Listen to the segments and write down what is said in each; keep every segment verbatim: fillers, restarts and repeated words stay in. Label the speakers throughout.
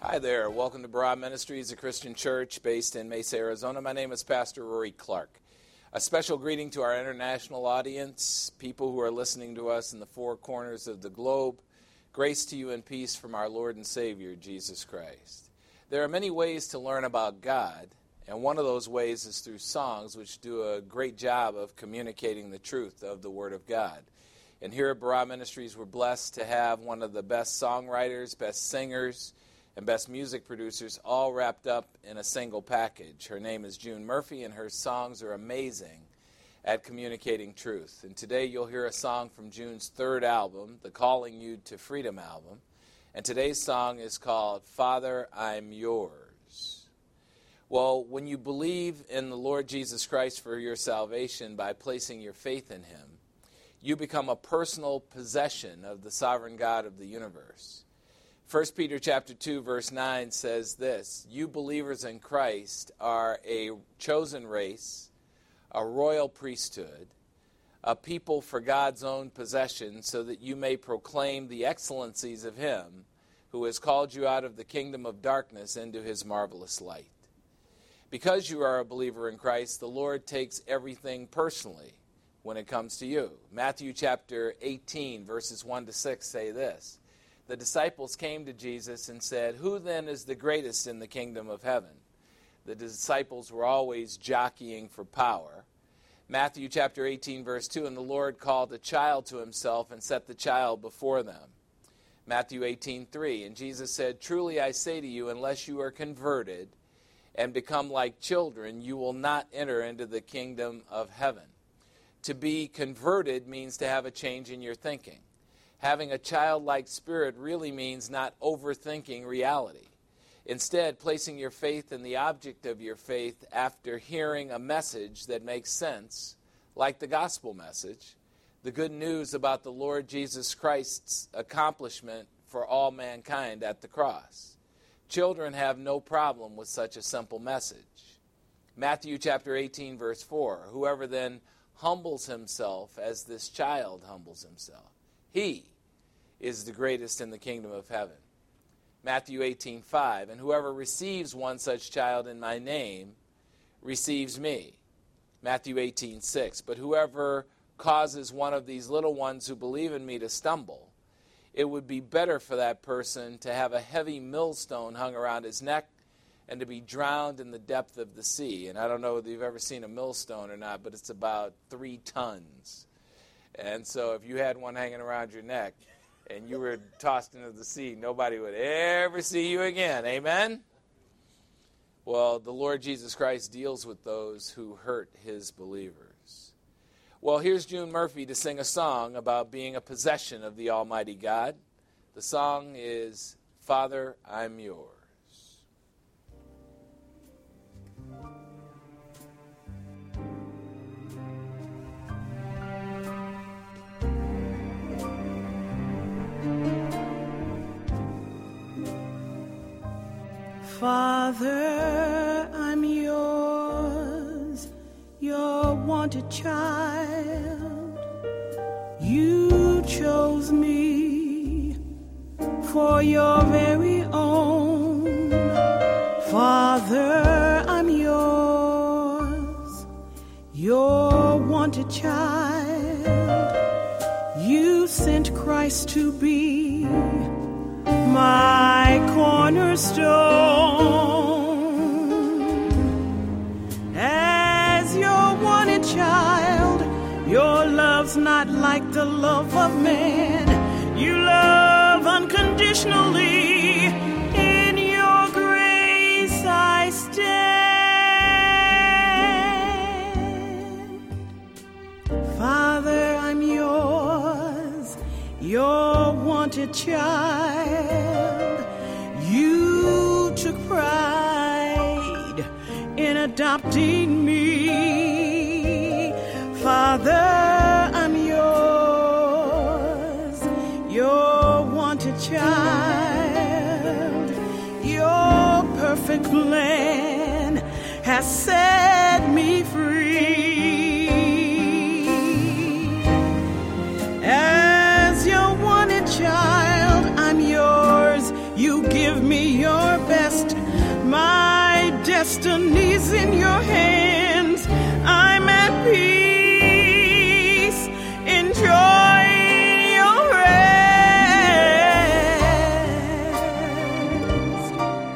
Speaker 1: Hi there. Welcome to Barah Ministries, a Christian church based in Mesa, Arizona. My name is Pastor Rory Clark. A special greeting to our international audience, people who are listening to us in the four corners of the globe. Grace to you and peace from our Lord and Savior, Jesus Christ. There are many ways to learn about God, and one of those ways is through songs, which do a great job of communicating the truth of the Word of God. And here at Barah Ministries, we're blessed to have one of the best songwriters, best singers, and best music producers all wrapped up in a single package. Her name is June Murphy, and her songs are amazing at communicating truth. And today you'll hear a song from June's third album, the Calling You to Freedom album. And today's song is called Father, I'm Yours. Well, when you believe in the Lord Jesus Christ for your salvation by placing your faith in Him, you become a personal possession of the sovereign God of the universe. First Peter chapter two, verse nine says this, "You believers in Christ are a chosen race, a royal priesthood, a people for God's own possession, so that you may proclaim the excellencies of Him who has called you out of the kingdom of darkness into His marvelous light." Because you are a believer in Christ, the Lord takes everything personally when it comes to you. Matthew chapter eighteen, verses one to six say this, "The disciples came to Jesus and said, 'Who then is the greatest in the kingdom of heaven?'" The disciples were always jockeying for power. Matthew chapter eighteen, verse two, "And the Lord called a child to Himself and set the child before them." Matthew eighteen, three, "And Jesus said, 'Truly I say to you, unless you are converted and become like children, you will not enter into the kingdom of heaven.'" To be converted means to have a change in your thinking. Having a childlike spirit really means not overthinking reality. Instead, placing your faith in the object of your faith after hearing a message that makes sense, like the gospel message, the good news about the Lord Jesus Christ's accomplishment for all mankind at the cross. Children have no problem with such a simple message. Matthew chapter eighteen, verse four, "Whoever then humbles himself as this child humbles himself, he is the greatest in the kingdom of heaven." Matthew eighteen, five, "And whoever receives one such child in my name receives me." Matthew eighteen, six, "But whoever causes one of these little ones who believe in me to stumble, it would be better for that person to have a heavy millstone hung around his neck and to be drowned in the depth of the sea." And I don't know whether you've ever seen a millstone or not, but it's about three tons. And so if you had one hanging around your neck and you were tossed into the sea, nobody would ever see you again. Amen? Well, the Lord Jesus Christ deals with those who hurt His believers. Well, here's June Murphy to sing a song about being a possession of the Almighty God. The song is Father, I'm Yours.
Speaker 2: Father, I'm yours, your wanted child. You chose me for your very own. Father, I'm yours, your wanted child. You sent Christ to be my cornerstone. As your wanted child, your love's not like the love of man. You love unconditionally. In your grace I stand. Father, I'm yours, your wanted child. You took pride in adopting me. Father, I'm yours, your wanted child. Your perfect plan has set me free. As your wanted child, I'm yours. You give me your destiny's in your hands. I'm at peace. Enjoy your rest.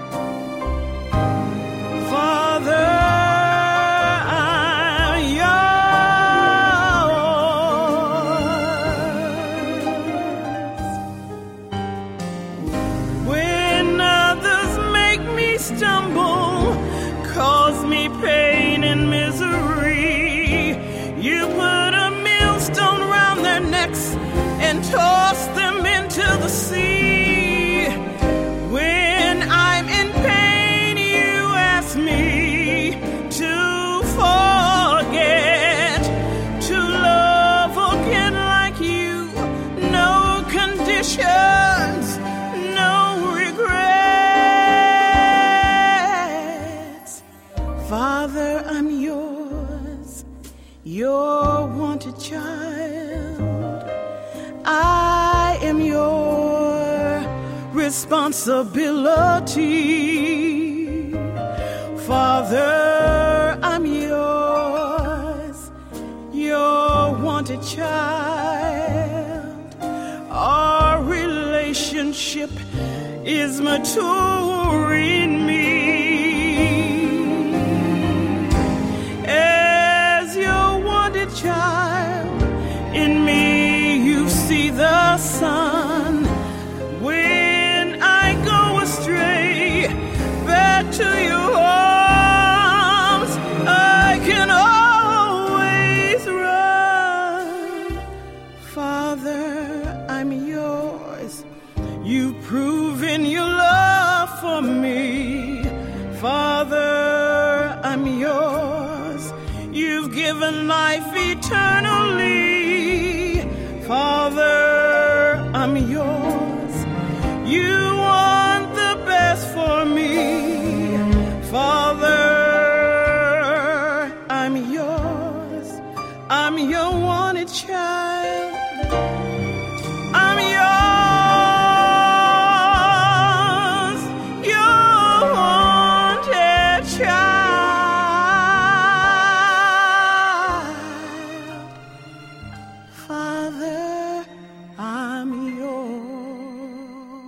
Speaker 2: Father, I'm yours. When others make me stumble, cause me pain and misery, you put a millstone round their necks and toss them into the sea. When I'm in pain, you ask me to forget, to love again like you. No conditions, no regrets. Father, I'm yours, your wanted child. I am your responsibility. Father, I'm yours, your wanted child. Our relationship is mature in me. As your wanted child, in me you see the sun. When I go astray, back to your arms, I can always run. Father, I'm yours. You've proven your love for me. Father, I'm yours. You've given life eternally. Father, I'm yours. You want the best for me. Father, I'm yours. I'm your wanted child. I'm yours, your wanted child. Father, I'm yours.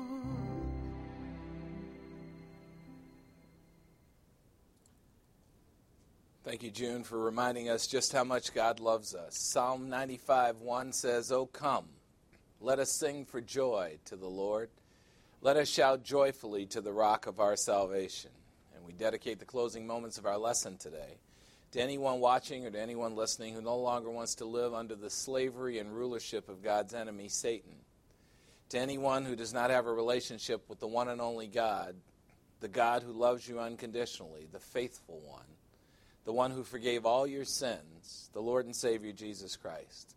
Speaker 1: Thank you, June, for reminding us just how much God loves us. Psalm ninety-five one says, "O come, let us sing for joy to the Lord. Let us shout joyfully to the rock of our salvation." And we dedicate the closing moments of our lesson today to anyone watching or to anyone listening who no longer wants to live under the slavery and rulership of God's enemy, Satan. To anyone who does not have a relationship with the one and only God, the God who loves you unconditionally, the faithful one, the one who forgave all your sins, the Lord and Savior Jesus Christ.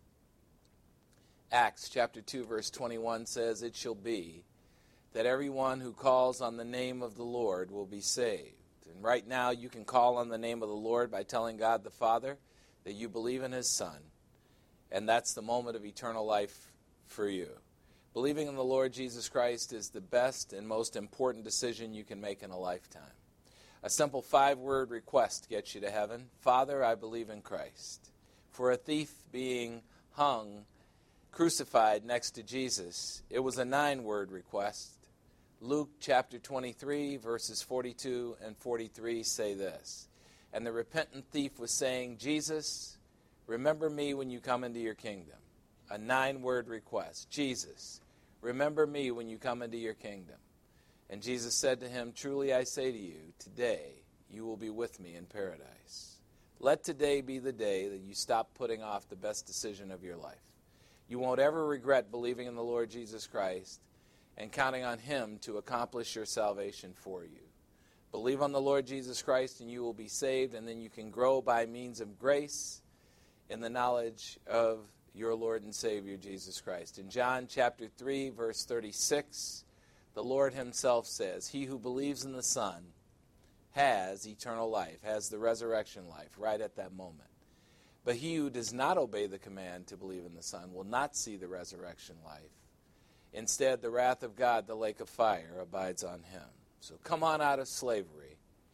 Speaker 1: Acts chapter two verse twenty-one says, "It shall be that everyone who calls on the name of the Lord will be saved." And right now you can call on the name of the Lord by telling God the Father that you believe in his Son. And that's the moment of eternal life for you. Believing in the Lord Jesus Christ is the best and most important decision you can make in a lifetime. A simple five-word request gets you to heaven. Father, I believe in Christ. For a thief being hung, crucified next to Jesus, it was a nine-word request. Luke chapter twenty-three, verses forty-two and forty-three say this, "And the repentant thief was saying, 'Jesus, remember me when you come into your kingdom.'" A nine-word request. "Jesus, remember me when you come into your kingdom." And Jesus said to him, "Truly I say to you, today you will be with me in paradise." Let today be the day that you stop putting off the best decision of your life. You won't ever regret believing in the Lord Jesus Christ and counting on him to accomplish your salvation for you. Believe on the Lord Jesus Christ and you will be saved, and then you can grow by means of grace in the knowledge of your Lord and Savior Jesus Christ. In John chapter three, verse thirty-six, the Lord himself says, "He who believes in the Son has eternal life," has the resurrection life right at that moment. "But he who does not obey the command to believe in the Son will not see the resurrection life. Instead, the wrath of God, the lake of fire, abides on him." So come on out of slavery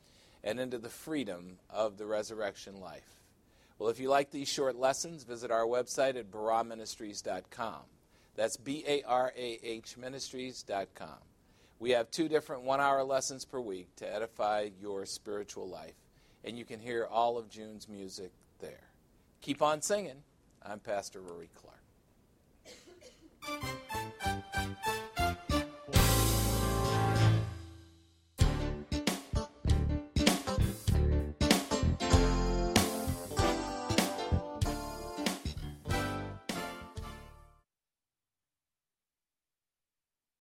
Speaker 1: and into the freedom of the resurrection life. Well, if you like these short lessons, visit our website at barah ministries dot com. That's B A R A H ministries dot com. We have two different one-hour lessons per week to edify your spiritual life, and you can hear all of June's music there. Keep on singing. I'm Pastor Rory Clark.